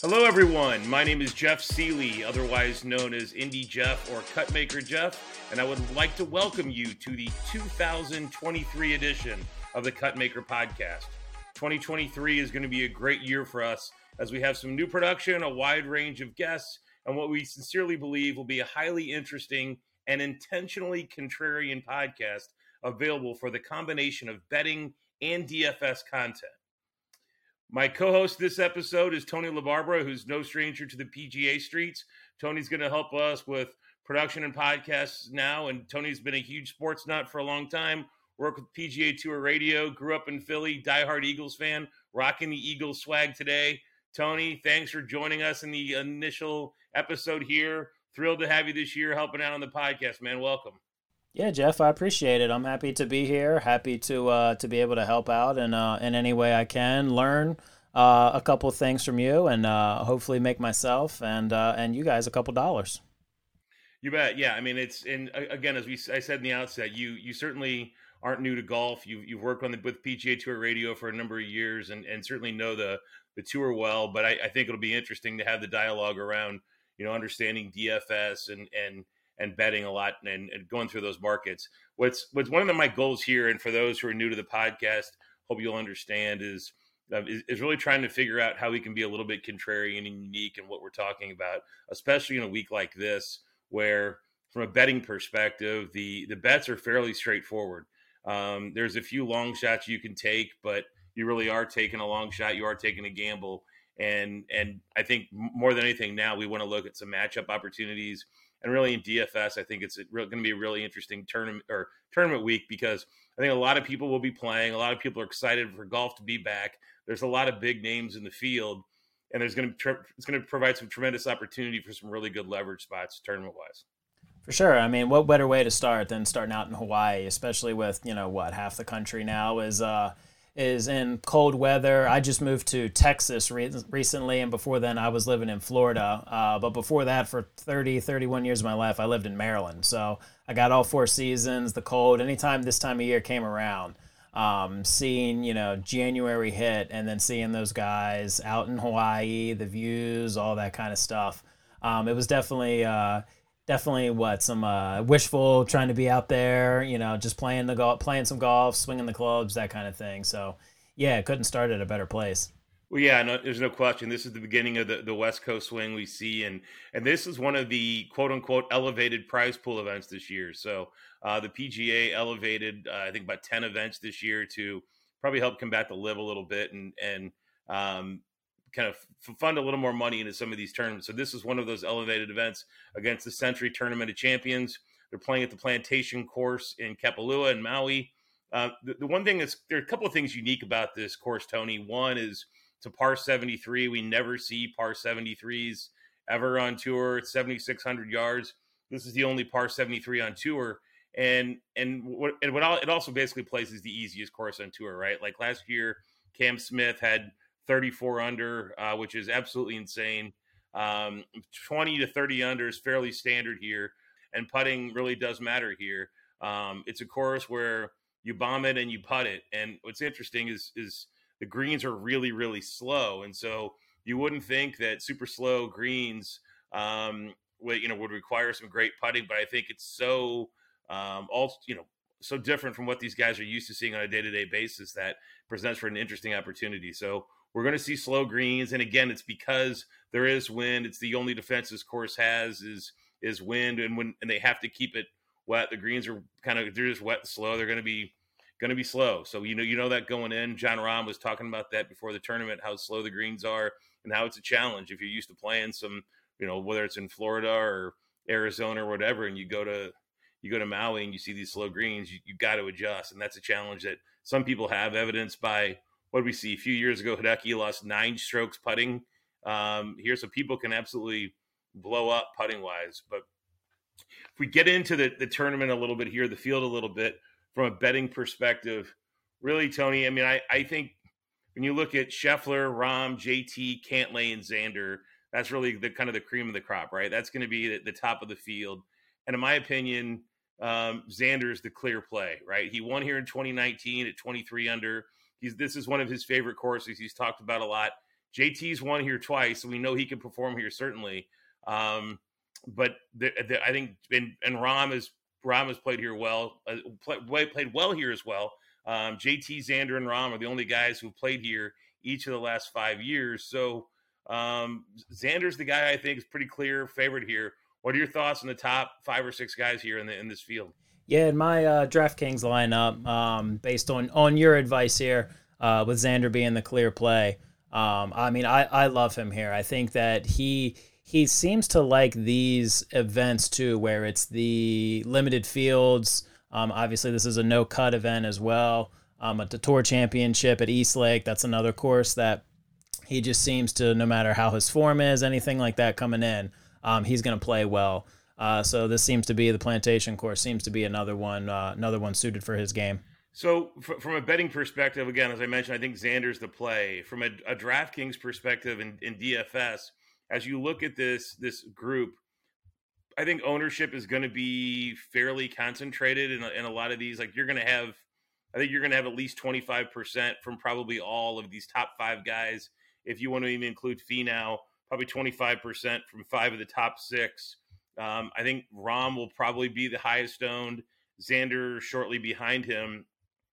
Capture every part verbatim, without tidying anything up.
Hello, everyone. My name is Jeff Seeley, otherwise known as Indie Jeff or Cutmaker Jeff, and I would like to welcome you to the two thousand twenty-three edition of the Cutmaker Podcast. twenty twenty-three is going to be a great year for us as we have some new production, a wide range of guests, and what we sincerely believe will be a highly interesting and intentionally contrarian podcast available for the combination of betting and D F S content. My co-host this episode is Tony LaBarbera, who's no stranger to the P G A streets. Tony's going to help us with production and podcasts now, and Tony's been a huge sports nut for a long time. Worked with P G A Tour Radio, grew up in Philly, diehard Eagles fan, rocking the Eagles swag today. Tony, thanks for joining us in the initial episode here. Thrilled to have you this year helping out on the podcast, man. Welcome. Yeah, Jeff, I appreciate it. I'm happy to be here. Happy to uh, to be able to help out in uh, in any way I can. Learn uh, a couple of things from you, and uh, hopefully make myself and uh, and you guys a couple dollars. You bet. Yeah, I mean, it's and again, as we I said in the outset, you you certainly aren't new to golf. You you've worked on the with P G A Tour Radio for a number of years, and, and certainly know the the tour well. But I, I think it'll be interesting to have the dialogue around, you know, understanding D F S and and and betting a lot and, and going through those markets. What's what's one of the, my goals here, and for those who are new to the podcast, hope you'll understand, is, uh, is is really trying to figure out how we can be a little bit contrarian and unique in what we're talking about, especially in a week like this, where from a betting perspective, the the bets are fairly straightforward. Um, there's a few long shots you can take, but you really are taking a long shot. You are taking a gamble. And and I think more than anything now, we want to look at some matchup opportunities. And really in D F S, I think it's going to be a really interesting tournament or tournament week, because I think a lot of people will be playing. A lot of people are excited for golf to be back. There's a lot of big names in the field, and there's going to it's going to provide some tremendous opportunity for some really good leverage spots tournament wise. For sure. I mean, what better way to start than starting out in Hawaii, especially with, you know, what, half the country now is uh, is in cold weather. I just moved to Texas re- recently, and before then I was living in Florida. Uh, but before that, for thirty, thirty-one years of my life, I lived in Maryland. So I got all four seasons, the cold. Anytime this time of year came around, um, seeing, you know, January hit and then seeing those guys out in Hawaii, the views, all that kind of stuff. Um, it was definitely... Uh, Definitely what some uh, wishful trying to be out there, you know, just playing the golf, playing some golf, swinging the clubs, that kind of thing. So, yeah, couldn't start at a better place. Well, yeah, no, there's no question. This is the beginning of the, the West Coast swing we see, and and this is one of the quote unquote elevated prize pool events this year. So uh, the P G A elevated, uh, I think, about ten events this year to probably help combat the live a little bit and and um, kind of fund a little more money into some of these tournaments. So this is one of those elevated events against the Century Tournament of Champions. They're playing at the Plantation Course in Kapalua in Maui. Uh, the, the one thing is, there are a couple of things unique about this course, Tony. One is it's a par seventy-three. We never see par seventy-threes ever on tour. It's seventy-six hundred yards. This is the only par seventy-three on tour. And and what, and what it also basically plays is the easiest course on tour, right? Like last year, Cam Smith had thirty-four under, uh, which is absolutely insane. Um, twenty to thirty under is fairly standard here, and putting really does matter here. Um, it's a course where you bomb it and you putt it, and what's interesting is is the greens are really, really slow, and so you wouldn't think that super slow greens um, would, you know, would require some great putting, but I think it's so um, all you know so different from what these guys are used to seeing on a day-to-day basis that presents for an interesting opportunity. So we're going to see slow greens, and again, it's because there is wind. It's the only defense this course has is is wind, and when and they have to keep it wet. The greens are kind of they're just wet and slow. They're going to be going to be slow. So you know you know that going in. John Rahm was talking about that before the tournament, how slow the greens are and how it's a challenge if you're used to playing some, you know, whether it's in Florida or Arizona or whatever, and you go to you go to Maui and you see these slow greens, you, you got to adjust, and that's a challenge that some people have, evidenced by. What did we see a few years ago? Hideki lost nine strokes putting um, here, so people can absolutely blow up putting wise. But if we get into the, the tournament a little bit here, the field a little bit from a betting perspective, really, Tony, I mean, I, I think when you look at Scheffler, Rahm, J T, Cantlay, and Xander, that's really the kind of the cream of the crop, right? That's going to be the, the top of the field. And in my opinion, um, Xander's the clear play, right? He won here in twenty nineteen at twenty-three under. He's this is one of his favorite courses. He's talked about a lot. J T's won here twice, so we know he can perform here certainly. Um, but the, the, I think and, and Rahm is Rahm has played here well, uh, play, played well here as well. Um, J T, Xander, and Rahm are the only guys who've played here each of the last five years. So um, Xander's the guy I think is pretty clear favorite here. What are your thoughts on the top five or six guys here in the in this field? Yeah, in my uh, DraftKings lineup, um, based on on your advice here, uh, with Xander being the clear play, um, I mean, I, I love him here. I think that he he seems to like these events too, where it's the limited fields. Um, obviously, this is a no cut event as well. Um, at the Tour Championship at East Lake, that's another course that he just seems to, no matter how his form is, anything like that coming in, um, he's going to play well. Uh, so this seems to be the Plantation course seems to be another one, uh, another one suited for his game. So f- from a betting perspective, again, as I mentioned, I think Xander's the play. From a, a DraftKings perspective in, in D F S, as you look at this this group, I think ownership is going to be fairly concentrated in a, in a lot of these. Like you're going to have, I think you're going to have at least twenty-five percent from probably all of these top five guys. If you want to even include Finau, probably twenty-five percent from five of the top six. Um, I think Rahm will probably be the highest owned, Xander shortly behind him.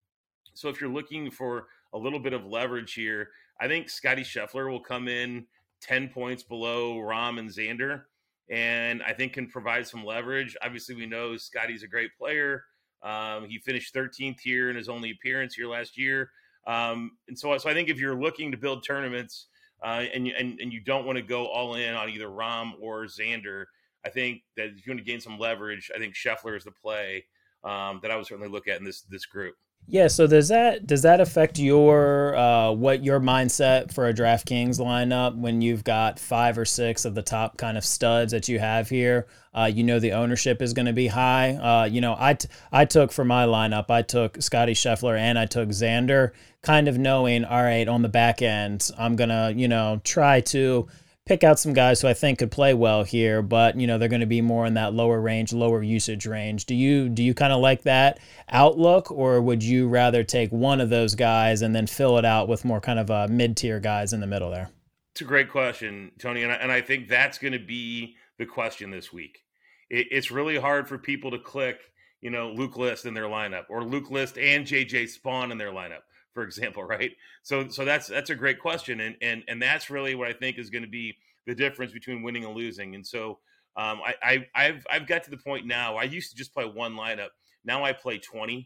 So if you're looking for a little bit of leverage here, I think Scotty Scheffler will come in ten points below Rahm and Xander, and I think can provide some leverage. Obviously, we know Scotty's a great player. Um, he finished thirteenth here in his only appearance here last year. Um, and so, so I think if you're looking to build tournaments uh, and, and, and you don't want to go all in on either Rahm or Xander, I think that if you want to gain some leverage, I think Scheffler is the play um, that I would certainly look at in this this group. Yeah, so does that does that affect your uh, what your mindset for a DraftKings lineup when you've got five or six of the top kind of studs that you have here? Uh, you know the ownership is going to be high. Uh, you know, I, t- I took for my lineup, I took Scotty Scheffler and I took Xander, kind of knowing, all right, on the back end, I'm going to, you know, try to pick out some guys who I think could play well here, but you know they're going to be more in that lower range, lower usage range. Do you do you kind of like that outlook, or would you rather take one of those guys and then fill it out with more kind of uh, mid-tier guys in the middle there? It's a great question, Tony, and I, and I think that's going to be the question this week. It, it's really hard for people to click, you know, Luke List in their lineup, or Luke List and J J Spawn in their lineup, for example, right? So so that's that's a great question, and and and that's really what I think is going to be the difference between winning and losing. And so um, I, I I've I've got to the point now. I used to just play one lineup. Now I play twenty,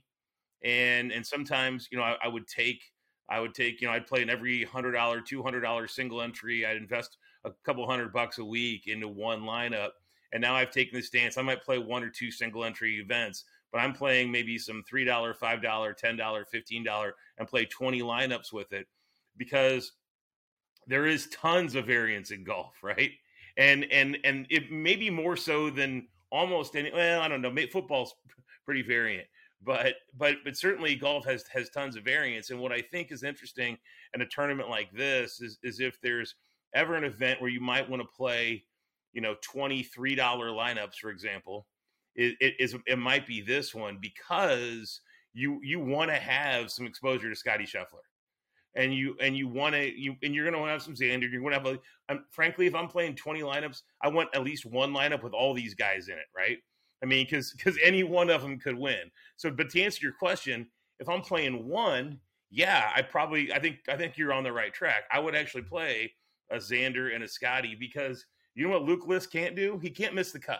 and and sometimes you know I, I would take I would take you know I'd play in every hundred dollar, two hundred dollar single entry. I'd invest a couple hundred bucks a week into one lineup, and now I've taken the stance. I might play one or two single entry events, but I'm playing maybe some three dollar, five dollar, ten dollar, fifteen dollar, and play twenty lineups with it, because there is tons of variance in golf, right? And and and it may be more so than almost any. Well, I don't know. Football's pretty variant, but but but certainly golf has has tons of variance. And what I think is interesting in a tournament like this is is if there's ever an event where you might want to play, you know, twenty-three dollar lineups, for example. It, it is it might be this one, because you you want to have some exposure to Scotty Scheffler, and you and you want to you and you're going to want to have some Xander. You're going to have a, I'm, frankly, if I'm playing twenty lineups, I want at least one lineup with all these guys in it, right? I mean, because because any one of them could win. So, but to answer your question, if I'm playing one, yeah, I probably I think I think you're on the right track. I would actually play a Xander and a Scotty, because you know what Luke List can't do? He can't miss the cut.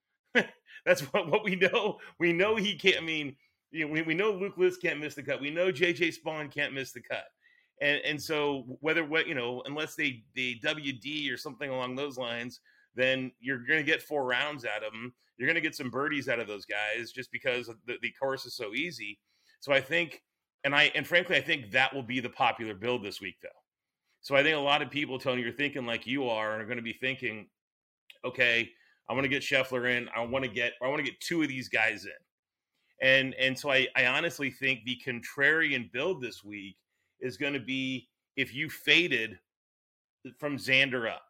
That's what, what we know. We know he can't. I mean, you know, we, we know Luke List can't miss the cut. We know J J Spawn can't miss the cut. And and so whether what you know, unless they they W D or something along those lines, then you're going to get four rounds out of them. You're going to get some birdies out of those guys just because the, the course is so easy. So I think, and I and frankly, I think that will be the popular build this week, though. So I think a lot of people, Tony, you're thinking like you are, and are going to be thinking, okay, I want to get Scheffler in. I want to get I want to get two of these guys in. And and so I, I honestly think the contrarian build this week is going to be if you faded from Xander up.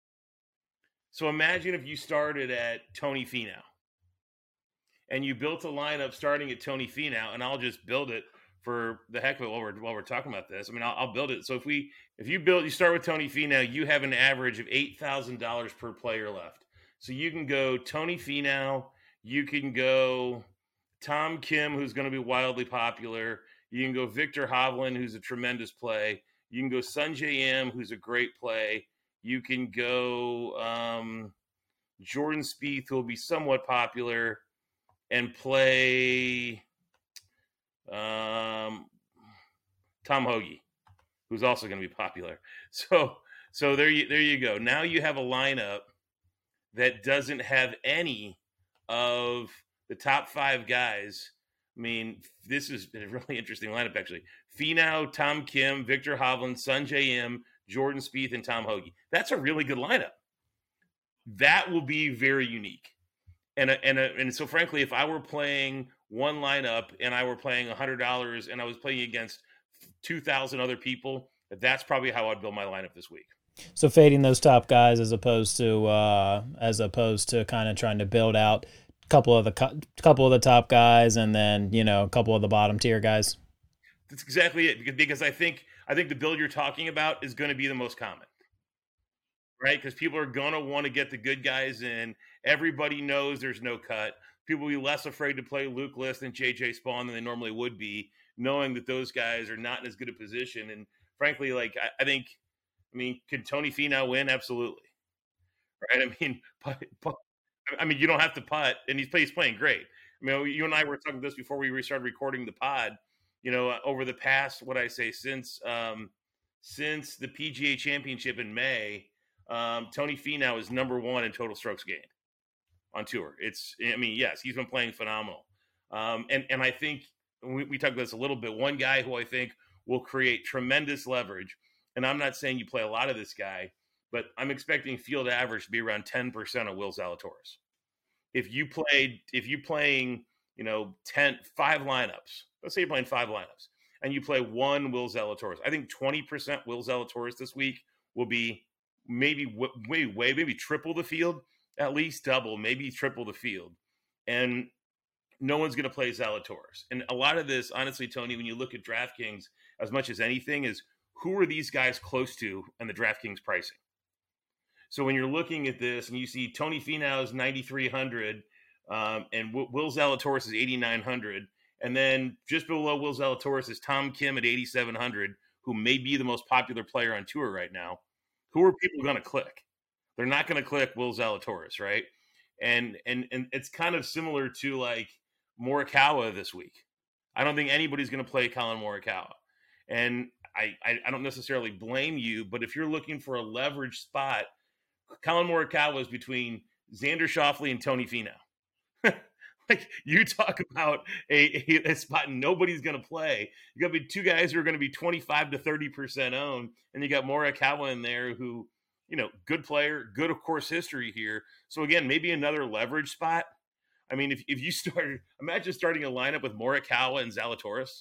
So imagine if you started at Tony Finau and you built a lineup starting at Tony Finau, and I'll just build it for the heck of it while we're while we're talking about this. I mean, I'll, I'll build it. So if we if you build, you start with Tony Finau, you have an average of eight thousand dollars per player left. So you can go Tony Finau, you can go Tom Kim, who's going to be wildly popular. You can go Victor Hovland, who's a tremendous play. You can go Sungjae Im, who's a great play. You can go um, Jordan Spieth, who will be somewhat popular, and play um, Tom Hoge, who's also going to be popular. So, so there you there you go. Now you have a lineup that doesn't have any of the top five guys. I mean, this is a really interesting lineup, actually. Finau, Tom Kim, Victor Hovland, Sungjae Im, Jordan Spieth, and Tom Hoge. That's a really good lineup. That will be very unique. And and and so, frankly, if I were playing one lineup and I were playing one hundred dollars and I was playing against two thousand other people, that's probably how I'd build my lineup this week. So fading those top guys as opposed to uh, as opposed to kind of trying to build out a couple of the couple of the top guys and then, you know, a couple of the bottom tier guys. That's exactly it, because I think I think the build you're talking about is going to be the most common, right? Because people are going to want to get the good guys in. Everybody knows there's no cut. People will be less afraid to play Luke List and J J Spawn than they normally would be, knowing that those guys are not in as good a position. And frankly, like I, I think, I mean, can Tony Finau win? Absolutely, right? I mean, but, but, I mean, you don't have to putt, and he's, he's playing great. I mean, you and I were talking this before we started recording the pod. You know, over the past, what I say, since um, since the P G A Championship in May, um, Tony Finau is number one in total strokes gained on tour. It's, I mean, yes, he's been playing phenomenal. Um, and, and I think we, we talked about this a little bit. One guy who I think will create tremendous leverage, and I'm not saying you play a lot of this guy, but I'm expecting field average to be around ten percent of Will Zalatoris. If you played, if you playing, you know, ten, five lineups, let's say you're playing five lineups, and you play one Will Zalatoris, I think twenty percent Will Zalatoris this week will be maybe way, way, maybe triple the field, at least double, maybe triple the field. And no one's going to play Zalatoris. And a lot of this, honestly, Tony, when you look at DraftKings, as much as anything, is who are these guys close to and the DraftKings pricing? So when you're looking at this and you see Tony Finau is ninety-three hundred um, and w- Will Zalatoris is eighty-nine hundred, and then just below Will Zalatoris is Tom Kim at eighty-seven hundred, who may be the most popular player on tour right now. Who are people going to click? They're not going to click Will Zalatoris, right? And and and it's kind of similar to like Morikawa this week. I don't think anybody's going to play Colin Morikawa. And I, I, I don't necessarily blame you, but if you're looking for a leverage spot, Colin Morikawa is between Xander Schauffele and Tony Finau. Like, you talk about a, a, a spot nobody's going to play. You got to be two guys who are going to be twenty-five to thirty percent owned, and you got Morikawa in there who, you know, good player, good, of course, history here. So, again, maybe another leverage spot. I mean, if, if you started, imagine starting a lineup with Morikawa and Zalatoris.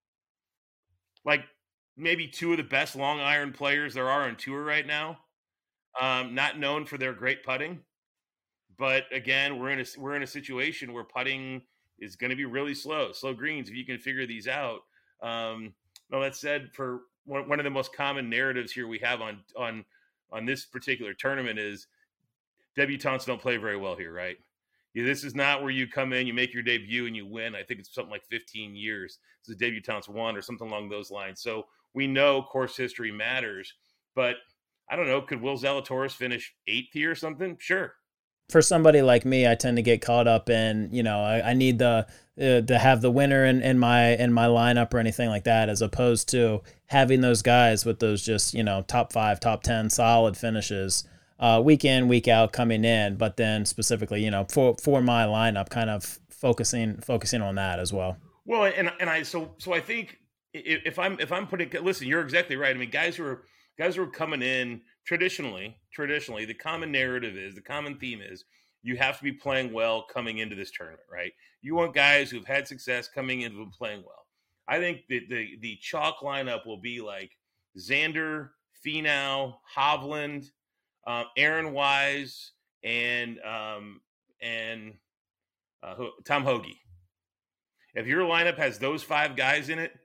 Like, maybe two of the best long iron players there are on tour right now. Um, not known for their great putting. But again, we're in a we're in a situation where putting is going to be really slow, slow greens. If you can figure these out. Um, well, that said, for one, one of the most common narratives here we have on on on this particular tournament is debutantes don't play very well here, right? Yeah, this is not where you come in, you make your debut, and you win. I think it's something like fifteen years. This is debutantes won or something along those lines. So we know course history matters, but I don't know. Could Will Zalatoris finish eighth here or something? Sure. For somebody like me, I tend to get caught up in, you know, I, I need the uh, to have the winner in, in my in my lineup or anything like that, as opposed to having those guys with those just, you know, top five, top ten solid finishes uh, week in, week out coming in. But then specifically, you know, for for my lineup, kind of focusing focusing on that as well. Well, and and I so so I think if I'm if I'm putting listen, you're exactly right. I mean, guys who are guys who are coming in. Traditionally, traditionally, the common narrative is, the common theme is, you have to be playing well coming into this tournament, right? You want guys who've had success coming into and playing well. I think that the the chalk lineup will be like Xander, Finau, Hovland, um, Aaron Wise, and um, and uh, Tom Hoge. If your lineup has those five guys in it,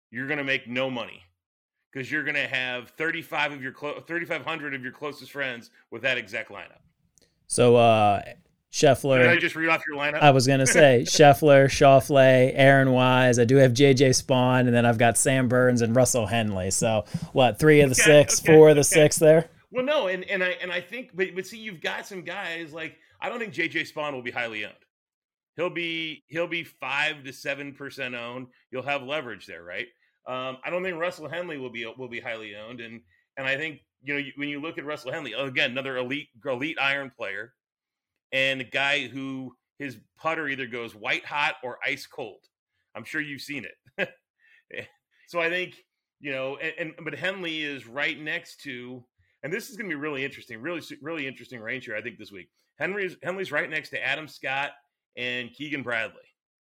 you're going to make no money because you're going to have thirty-five of your clo- thirty-five hundred of your closest friends with that exact lineup. So uh, Scheffler. Did I just read off your lineup? I was going to say Scheffler, Schauffele, Aaron Wise. I do have J J Spawn, and then I've got Sam Burns and Russell Henley. So what? Three of the okay, six, okay, four of the okay. six there. Well, no, and and I and I think, but but see, you've got some guys like I don't think J J Spawn will be highly owned. He'll be he'll be five to seven percent owned. You'll have leverage there, right? Um, I don't think Russell Henley will be will be highly owned, and and I think you know when you look at Russell Henley again, another elite elite iron player, and a guy who his putter either goes white hot or ice cold. I'm sure you've seen it. So I think you know, and, and but Henley is right next to, and this is going to be really interesting, really really interesting range here. I think this week, Henry's Henley's right next to Adam Scott and Keegan Bradley.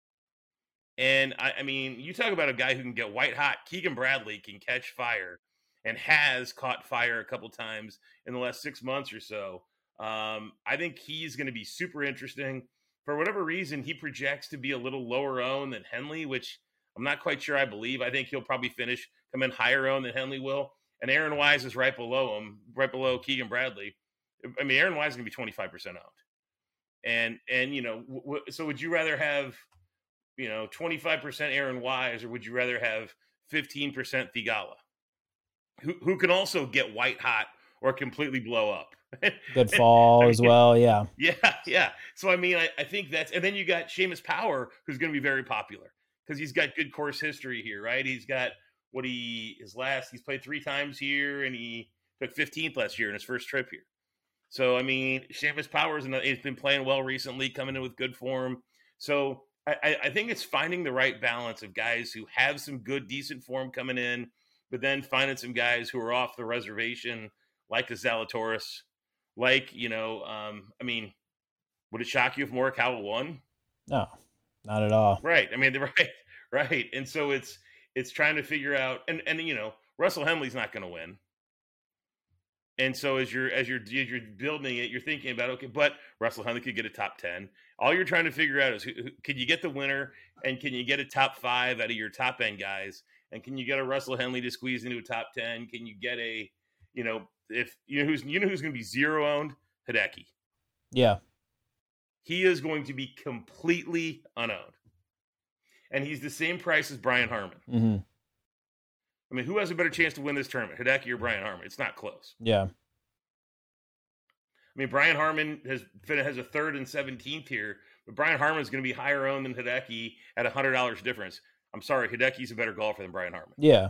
And I, I mean, you talk about a guy who can get white hot. Keegan Bradley can catch fire and has caught fire a couple times in the last six months or so. Um, I think he's going to be super interesting. For whatever reason, he projects to be a little lower owned than Henley, which I'm not quite sure I believe. I think he'll probably finish, come in higher owned than Henley will. And Aaron Wise is right below him, right below Keegan Bradley. I mean, Aaron Wise is going to be twenty-five percent owned. And, and you know, w- so would you rather have, you know, twenty-five percent Aaron Wise, or would you rather have fifteen percent Thigala, who who can also get white hot or completely blow up? Good fall I mean, as well, yeah. Yeah, yeah. So, I mean, I, I think that's – and then you got Seamus Power, who's going to be very popular because he's got good course history here, right? He's got what he – his last – he's played three times here, and he took fifteenth last year in his first trip here. So, I mean, Seamus Power has been playing well recently, coming in with good form. So, I, I think it's finding the right balance of guys who have some good, decent form coming in, but then finding some guys who are off the reservation, like a Zalatoris, like, you know, um, I mean, would it shock you if Morikawa won? No, not at all. Right. I mean, right, right. And so it's it's trying to figure out, and, and you know, Russell Henley's not going to win. And so as you're as you're as you're building it, you're thinking about, okay, but Russell Henley could get a top ten. All you're trying to figure out is, who, who, can you get the winner, and can you get a top five out of your top end guys, and can you get a Russell Henley to squeeze into a top ten? Can you get a, you know, if you know who's you know who's going to be zero owned? Hideki. Yeah, he is going to be completely unowned, and he's the same price as Brian Harman. Mm-hmm. I mean, who has a better chance to win this tournament, Hideki or Brian Harman? It's not close. Yeah. I mean, Brian Harman has has a third and seventeenth here, but Brian Harman is going to be higher owned than Hideki at one hundred dollars difference. I'm sorry, Hideki's a better golfer than Brian Harman. Yeah.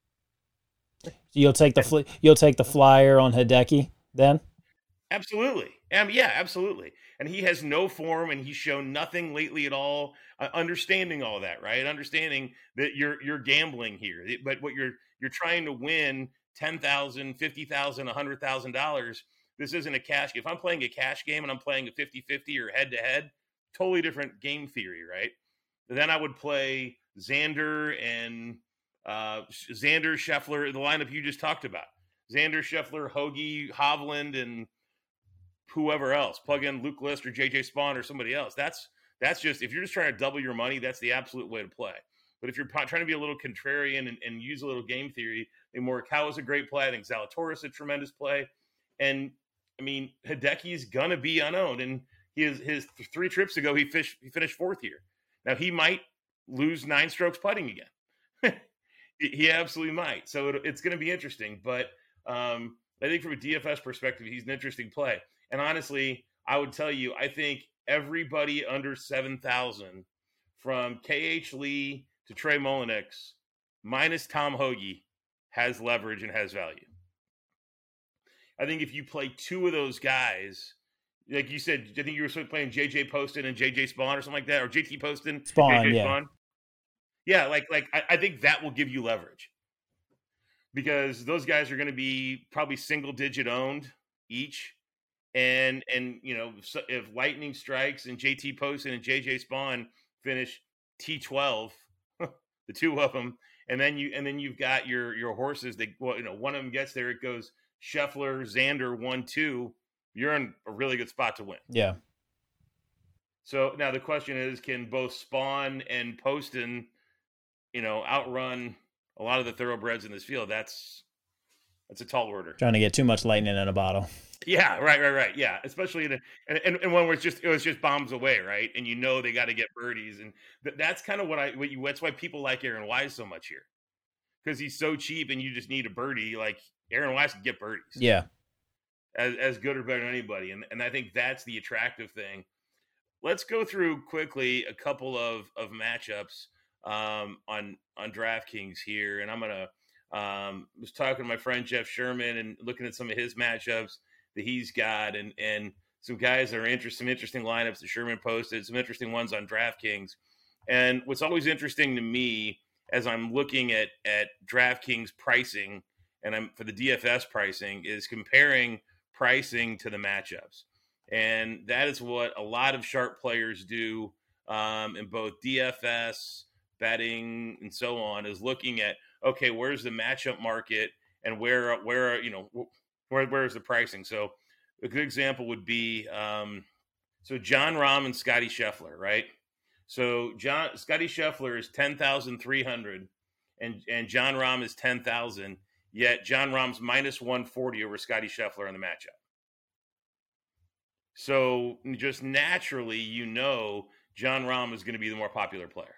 You'll take the fl- you'll take the flyer on Hideki then? Absolutely. Um, yeah, absolutely. And he has no form, and he's shown nothing lately at all. Uh, understanding all that, right? Understanding that you're you're gambling here, but what you're you're trying to win ten thousand, fifty thousand, a hundred thousand dollars. This isn't a cash. If I'm playing a cash game and I'm playing a fifty-fifty or head to head, totally different game theory, right? Then I would play Xander and uh, Xander, Scheffler, the lineup you just talked about. Xander, Scheffler, Hoagie, Hovland, and whoever else. Plug in Luke List or J J Spawn or somebody else. That's that's just, if you're just trying to double your money, that's the absolute way to play. But if you're trying to be a little contrarian and, and use a little game theory, I think Morikawa is a great play. I think Zalatoris is a tremendous play. And, I mean, Hideki's going to be unowned. And he is, his three trips ago, he, fish, he finished fourth here. Now, he might lose nine strokes putting again. He absolutely might. So it, it's going to be interesting. But um, I think from a D F S perspective, he's an interesting play. And honestly, I would tell you, I think everybody under seven thousand, from K H Lee to Trey Mullinax, minus Tom Hoagie, has leverage and has value. I think if you play two of those guys, like you said, I think you were playing J J Poston and J J Spawn or something like that, or J T Poston, Spawn, J J yeah. Spawn. Yeah, like like I, I think that will give you leverage, because those guys are going to be probably single digit owned each. And, and you know, if Lightning strikes and J T Poston and J J Spawn finish T twelve, the two of them, and then you and then you've got your your horses that, well, you know, one of them gets there, it goes Scheffler, Xander, one, two. You're in a really good spot to win. Yeah. So now the question is, can both Spawn and Poston, you know, outrun a lot of the thoroughbreds in this field, that's that's a tall order. Trying to get too much lightning in a bottle. Yeah, right, right, right. Yeah, especially in a, and, and and one where it's just it was just bombs away, right? And you know they got to get birdies, and th- that's kind of what I what you that's why people like Aaron Wise so much here, because he's so cheap, and you just need a birdie. Like Aaron Wise can get birdies, Yeah, as as good or better than anybody, and and I think that's the attractive thing. Let's go through quickly a couple of of matchups um, on on DraftKings here, and I'm gonna um, was talking to my friend Jeff Sherman and looking at some of his matchups that he's got, and and some guys that are interesting, some interesting lineups that Sherman posted, some interesting ones on DraftKings. And what's always interesting to me as I'm looking at at DraftKings pricing and I'm for the D F S pricing is comparing pricing to the matchups. And that is what a lot of sharp players do um, in both D F S, betting, and so on, is looking at, okay, where's the matchup market and where, where you know, where where's the pricing? So a good example would be, um, so Jon Rahm and Scotty Scheffler, right? So John Scotty Scheffler is ten thousand three hundred and, and Jon Rahm is ten thousand, yet Jon Rahm's minus one forty over Scotty Scheffler in the matchup. So just naturally, you know, Jon Rahm is going to be the more popular player.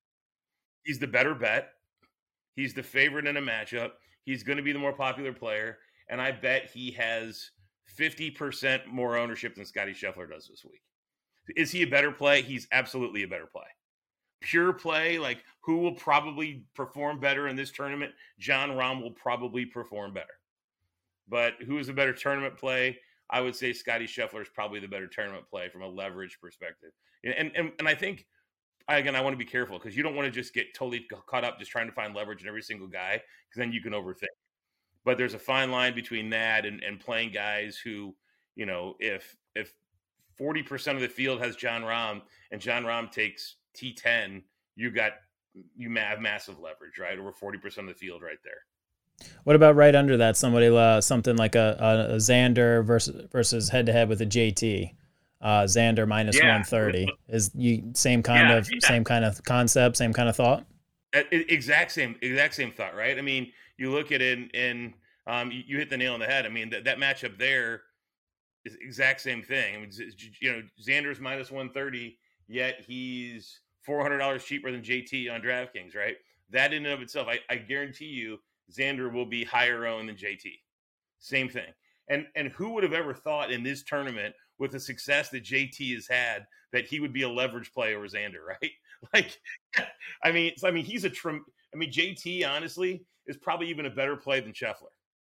He's the better bet. He's the favorite in a matchup. He's going to be the more popular player. And I bet he has fifty percent more ownership than Scotty Scheffler does this week. Is he a better play? He's absolutely a better play. Pure play, like who will probably perform better in this tournament? Jon Rahm will probably perform better. But who is a better tournament play? I would say Scotty Scheffler is probably the better tournament play from a leverage perspective. And and, and I think, again, I want to be careful because you don't want to just get totally caught up just trying to find leverage in every single guy, because then you can overthink. But there's a fine line between that and, and playing guys who, you know, if if forty percent of the field has Jon Rahm and Jon Rahm takes T ten, you got you have massive leverage, right? Over forty percent of the field right there. What about right under that? Somebody, uh, something like a, a, a Xander versus versus head to head with a J T. Uh, Xander minus yeah. one thirty is you same kind yeah, of yeah. same kind of concept, same kind of thought. Exact same, exact same thought, right? I mean, you look at it and, and um, you, you hit the nail on the head. I mean, that, that matchup there is exact same thing. I mean, you know, Xander's minus one thirty, yet he's four hundred dollars cheaper than J T on DraftKings, right? That in and of itself, I, I guarantee you, Xander will be higher owned than J T. Same thing. And and who would have ever thought in this tournament, with the success that J T has had, that he would be a leverage play over Xander, right? Like, I mean, I mean, he's a trim. I mean, J T honestly is probably even a better play than Scheffler,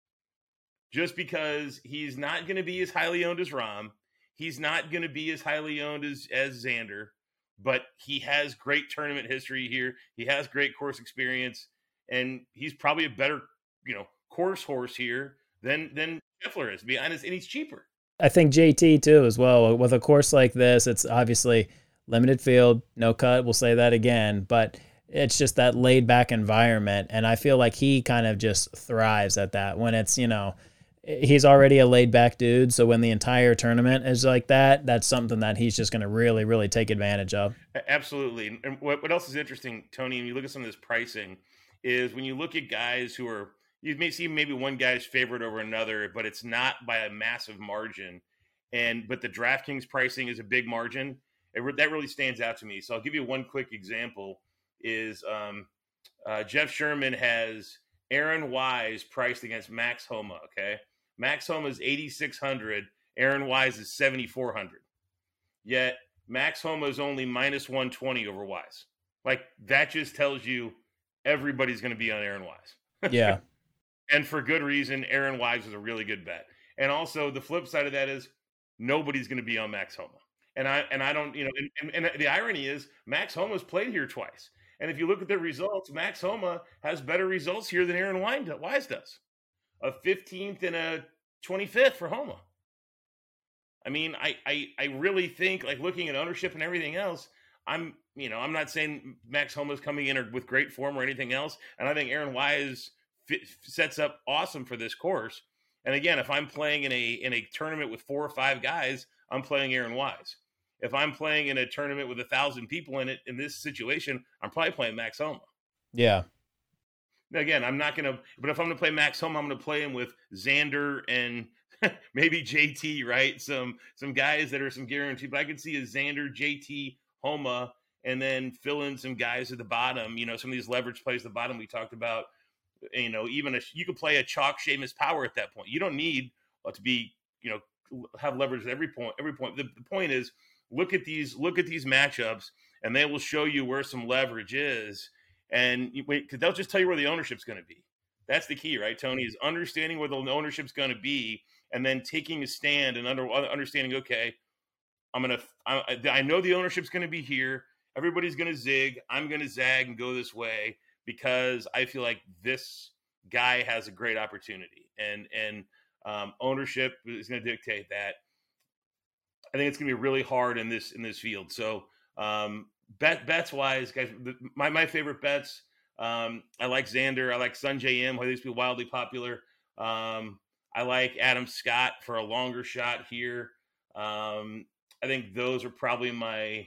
just because he's not going to be as highly owned as Rahm. He's not going to be as highly owned as as Xander, but he has great tournament history here. He has great course experience. And he's probably a better, you know, course horse here than than Scheffler is, to be honest, and he's cheaper. I think J T too as well. With a course like this, it's obviously limited field, no cut. We'll say that again, but it's just that laid back environment, and I feel like he kind of just thrives at that. When it's, you know, he's already a laid back dude, so when the entire tournament is like that, that's something that he's just going to really, really take advantage of. Absolutely. And what what else is interesting, Tony? When you look at some of this pricing, is when you look at guys who are, you may see maybe one guy's favorite over another, but it's not by a massive margin. And, but the DraftKings pricing is a big margin. It, that really stands out to me. So I'll give you one quick example is um, uh, Jeff Sherman has Aaron Wise priced against Max Homa. Okay. Max Homa is eighty-six hundred. Aaron Wise is seventy-four hundred. Yet Max Homa is only minus one twenty over Wise. Like, that just tells you everybody's going to be on Aaron Wise. Yeah. And for good reason. Aaron Wise is a really good bet. And also the flip side of that is nobody's going to be on Max Homa. And I and I don't, you know, and, and, and the irony is Max Homa's played here twice. And if you look at the results, Max Homa has better results here than Aaron Wise does. A fifteenth and a twenty-fifth for Homa. I mean, I, I I really think, like, looking at ownership and everything else, I'm, you know, I'm not saying Max Homa's coming in or with great form or anything else. And I think Aaron Wise fit, sets up awesome for this course. And again, if I'm playing in a in a tournament with four or five guys, I'm playing Aaron Wise. If I'm playing in a tournament with a thousand people in it, in this situation, I'm probably playing Max Homa. Yeah. again, I'm not going to, but if I'm going to play Max Homa, I'm going to play him with Xander and maybe J T, right? Some some guys that are some guaranteed. But I could see a Xander, J T, Homa, and then fill in some guys at the bottom. You know, some of these leverage plays at the bottom we talked about. You know, even a, you could play a chalk Seamus Power at that point. You don't need uh, to be, you know, have leverage at every point. Every point. The, the point is, look at these, look at these matchups, and they will show you where some leverage is. And you, wait, because they'll just tell you where the ownership's going to be. That's the key, right, Tony? Is understanding where the ownership's going to be, and then taking a stand and under, understanding. Okay, I'm gonna. I, I know the ownership's going to be here. Everybody's going to zig. I'm going to zag and go this way because I feel like this guy has a great opportunity, and and um, ownership is going to dictate that. I think it's going to be really hard in this in this field. So um, bet bets wise, guys, the, my my favorite bets. Um, I like Xander. I like Sungjae Im, who used to be wildly popular. Um, I like Adam Scott for a longer shot here. Um, I think those are probably my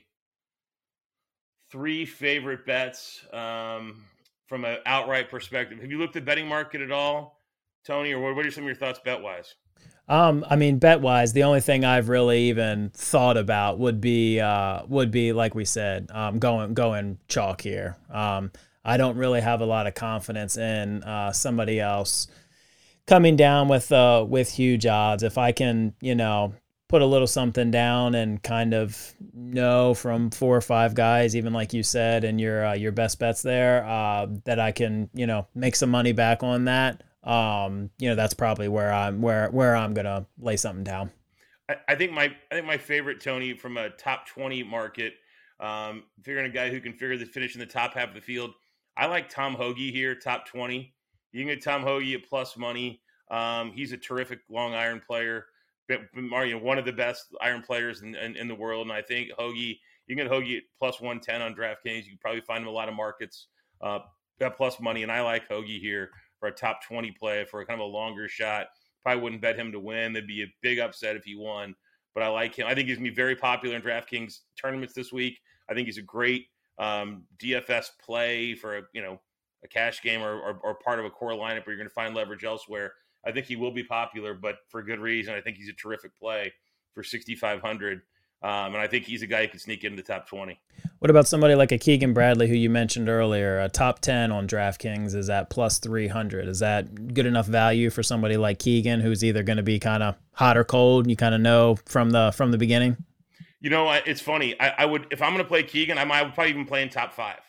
three favorite bets um, from an outright perspective. Have you looked at betting market at all, Tony, or what are some of your thoughts bet wise? Um, I mean, bet wise, the only thing I've really even thought about would be uh, would be like we said, um, going going chalk here. Um, I don't really have a lot of confidence in uh, somebody else coming down with uh, with huge odds. If I can, you know, put a little something down and kind of know from four or five guys, even like you said, and your uh, your best bets there, uh, that I can, you know, make some money back on that. Um, you know, that's probably where I'm where where I'm gonna lay something down. I, I think my I think my favorite, Tony, from a top twenty market, um, figuring a guy who can figure the finish in the top half of the field. I like Tom Hoge here, top twenty. You can get Tom Hoge at plus money. Um, he's a terrific long iron player. You know, one of the best iron players in, in, in the world. And I think Hoge, you can get Hoge at plus one ten on DraftKings. You can probably find him a lot of markets uh, at plus money. And I like Hoge here for a top twenty play for a kind of a longer shot. Probably wouldn't bet him to win. There'd be a big upset if he won. But I like him. I think he's going to be very popular in DraftKings tournaments this week. I think he's a great um, D F S play for a, you know, a cash game or, or, or part of a core lineup where you're going to find leverage elsewhere. I think he will be popular, but for good reason. I think he's a terrific play for sixty-five hundred. Um, and I think he's a guy who can sneak into the top twenty. What about somebody like a Keegan Bradley, who you mentioned earlier? A top ten on DraftKings is at plus three hundred. Is that good enough value for somebody like Keegan, who's either going to be kind of hot or cold? You kind of know from the from the beginning? You know, it's funny. I, I would, if I'm going to play Keegan, I might I would probably even play in top five.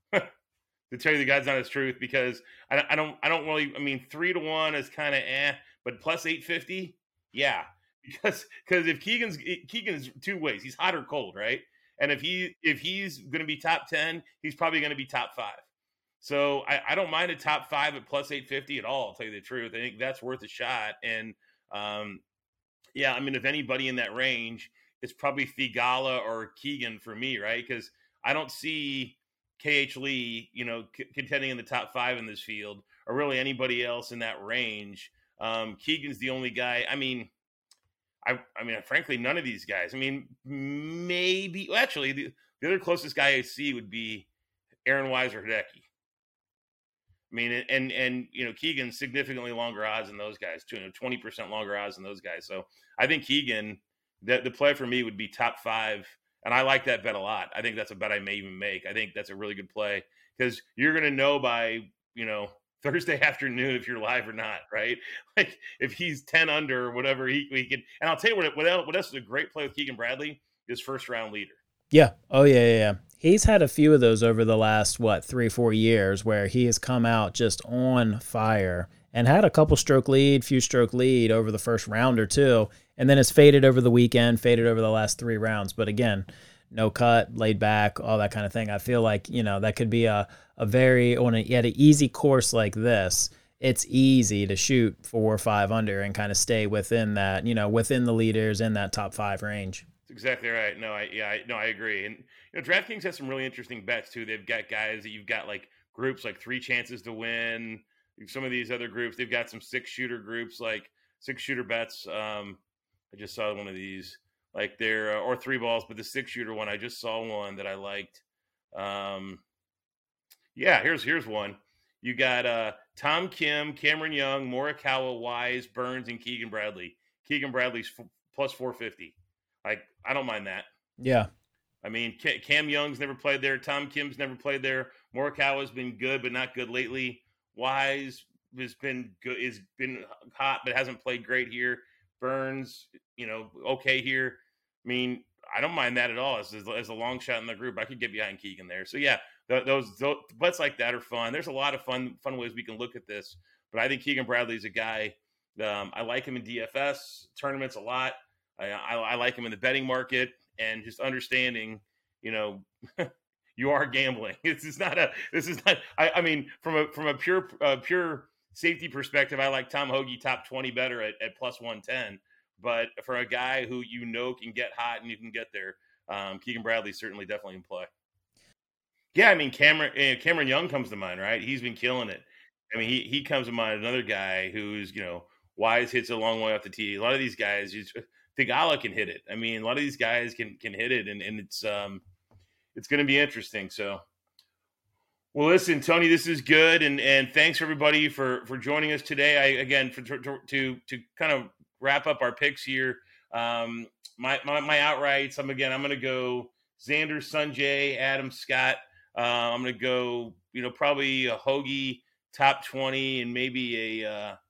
To tell you the God's honest truth, because I, I don't, I don't really. I mean, three to one is kind of eh, but plus eight fifty, yeah. Because because if Keegan's Keegan's two ways, he's hot or cold, right? And if he if he's going to be top ten, he's probably going to be top five. So I, I don't mind a top five at plus eight fifty at all. I'll tell you the truth. I think that's worth a shot. And um, yeah, I mean, if anybody in that range, it's probably Theegala or Keegan for me, right? Because I don't see K H Lee, you know, c- contending in the top five in this field, or really anybody else in that range. Um, Keegan's the only guy. I mean, I, I mean, frankly, none of these guys. I mean, maybe well, actually, the, the other closest guy I see would be Aaron Wise or Hideki. I mean, and and you know, Keegan's significantly longer odds than those guys, too. You know, twenty percent longer odds than those guys. So I think Keegan, the the play for me would be top five. And I like that bet a lot. I think that's a bet I may even make. I think that's a really good play because you're going to know by, you know, Thursday afternoon if you're live or not, right? Like if he's ten under or whatever, he, he can. And I'll tell you what, what else, what else is a great play with Keegan Bradley is first round leader. Yeah. Oh, yeah, yeah, yeah. He's had a few of those over the last, what, three, four years where he has come out just on fire and had a couple stroke lead, few stroke lead over the first round or two, and then has faded over the weekend, faded over the last three rounds. But again, no cut, laid back, all that kind of thing. I feel like, you know, that could be a, a very, on a, at an easy course like this, it's easy to shoot four or five under and kind of stay within that, you know, within the leaders in that top five range. That's exactly right. No, I, yeah, I, no, I agree. And, you know, DraftKings has some really interesting bets too. They've got guys that you've got like groups like three chances to win. Some of these other groups, they've got some six shooter groups, like six shooter bets. Um, I just saw one of these, like they're uh, or three balls, but the six shooter one, I just saw one that I liked. Um, yeah, here's here's one. You got uh, Tom Kim, Cameron Young, Morikawa, Wise, Burns, and Keegan Bradley. Keegan Bradley's f- plus four fifty. Like, I don't mind that. Yeah. I mean, Cam Young's never played there. Tom Kim's never played there. Morikawa's been good, but not good lately. Wise has been good, has been hot, but hasn't played great here. Burns, you know, okay here. I mean, I don't mind that at all. As, as a long shot in the group, I could get behind Keegan there. So yeah, those, those bets like that are fun. There's a lot of fun fun ways we can look at this. But I think Keegan Bradley's a guy. Um, I like him in D F S tournaments a lot. I, I, I like him in the betting market, and just understanding, you know, you are gambling. This is not a. This is not. I, I mean, from a from a pure uh, pure safety perspective, I like Tom Hoge top twenty better at, at plus one ten. But for a guy who you know can get hot and you can get there, um, Keegan Bradley certainly definitely in play. Yeah, I mean, Cameron uh, Cameron Young comes to mind, right? He's been killing it. I mean, he he comes to mind. Another guy who's, you know, Wise hits a long way off the tee. A lot of these guys, just, Theegala can hit it. I mean, a lot of these guys can can hit it, and, and it's um it's going to be interesting. So, well, listen, Tony, this is good, and and thanks everybody for for joining us today. I again for to to, to kind of wrap up our picks here. Um, my, my, my outrights, I'm again, I'm going to go Xander, Sungjae, Adam Scott. Uh, I'm going to go, you know, probably a Hoge top twenty, and maybe a, uh,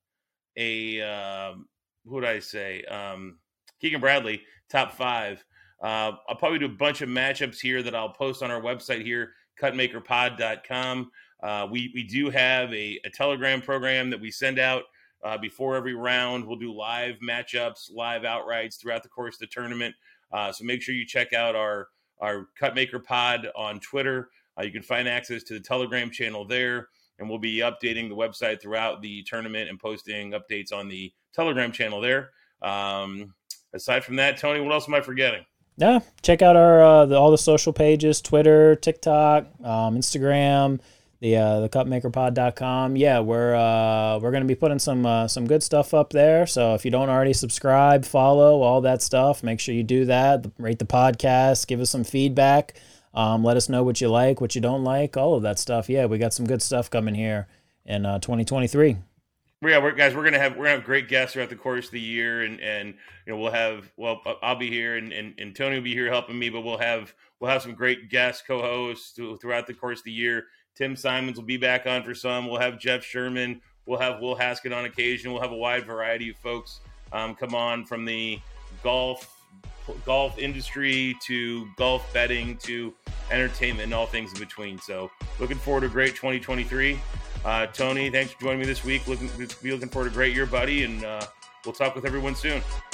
a, uh, who would I say? Um, Keegan Bradley, top five. Uh, I'll probably do a bunch of matchups here that I'll post on our website here, cut maker pod dot com. Uh, we, we do have a, a Telegram program that we send out Uh, before every round. We'll do live matchups, live outrights throughout the course of the tournament. Uh, so make sure you check out our, our Cutmaker Pod on Twitter. Uh, you can find access to the Telegram channel there, and we'll be updating the website throughout the tournament and posting updates on the Telegram channel there. Um, aside from that, Tony, what else am I forgetting? Yeah, check out our uh, the, all the social pages, Twitter, TikTok, um, Instagram, the uh, the cut maker pod dot com. Yeah, we're uh, we're going to be putting some uh, some good stuff up there. So if you don't already subscribe, follow, all that stuff, make sure you do that. Rate the podcast, give us some feedback. Um, let us know what you like, what you don't like, all of that stuff. Yeah, we got some good stuff coming here in uh, twenty twenty-three. Yeah, we're, guys, we're gonna have we're gonna have great guests throughout the course of the year, and and you know we'll have well I'll be here, and, and, and Tony will be here helping me, but we'll have we'll have some great guests, co-hosts throughout the course of the year. Tim Simons will be back on for some. We'll have Jeff Sherman. We'll have Will Haskett on occasion. We'll have a wide variety of folks um, come on from the golf golf industry to golf betting to entertainment and all things in between. So looking forward to a great twenty twenty-three. Uh, Tony, thanks for joining me this week. Looking, be looking forward to a great year, buddy, and uh, we'll talk with everyone soon.